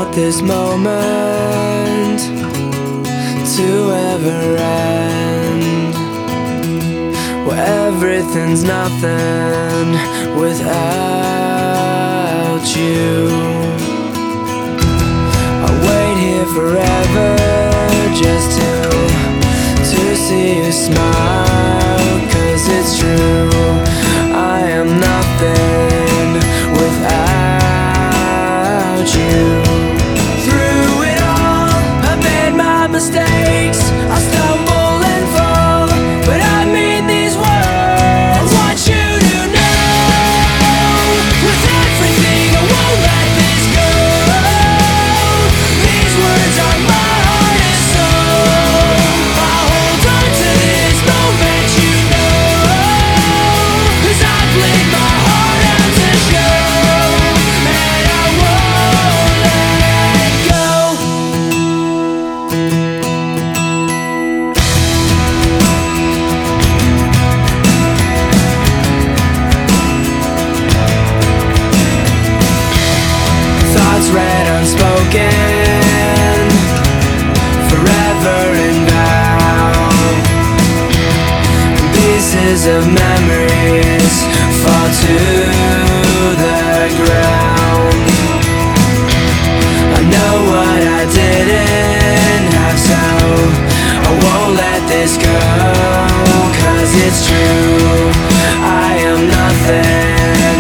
want this moment to ever end, where everything's nothing without you. I'll wait here forever just to see you smile, 'cause it's true, I am nothing without you. Through it all, I made my mistakes, I stumble and fall, but I mean these words. I want you to know, with everything I won't let this go. These words are my heart and soul. I'll hold on to this moment, you know, 'cause I bleed my heart out to show, and I won't let go. Thoughts read unspoken, forever inbound. Pieces of memories fall to the ground. I know what I didn't have, so I won't let this go, 'cause it's true, I am nothing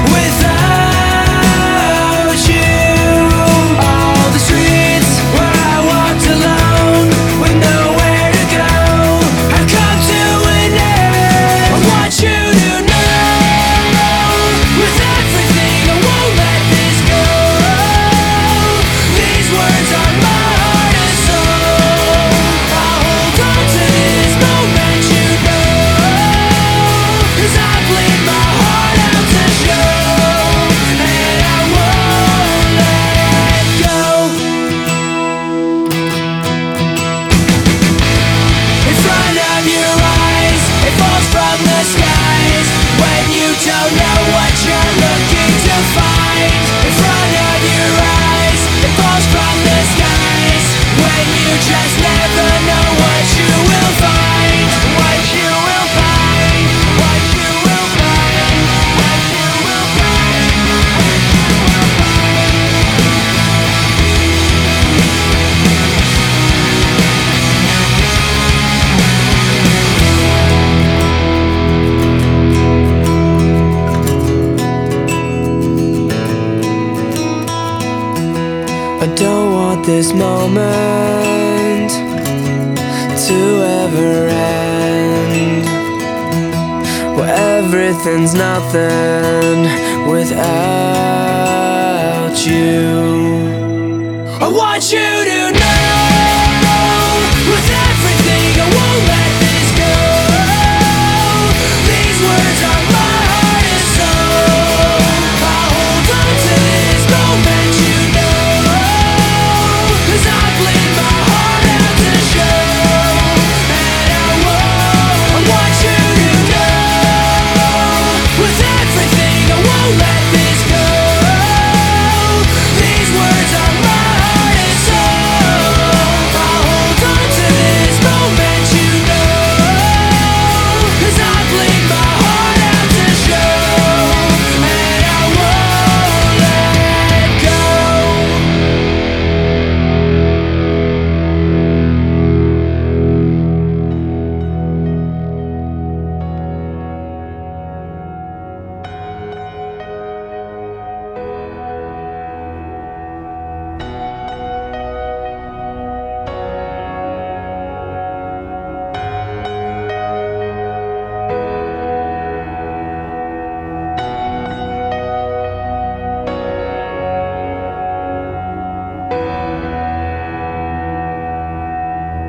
without you. All the streets where I walked alone with nowhere to go have come to an end. I want you to know, with everything I won't let this go. These words are my heart and soul. I'll hold on to this moment, you know, 'cause I bleed my heart out to show, and I won't let go. In front of your eyes, it falls from the skies when you don't know what you're looking to find. In front of your eyes, it falls from the skies when you just never know what you will find. What you will find, what you will find, what you will find, what you will find. I don't want this moment to ever end, where everything's nothing without you. I want you to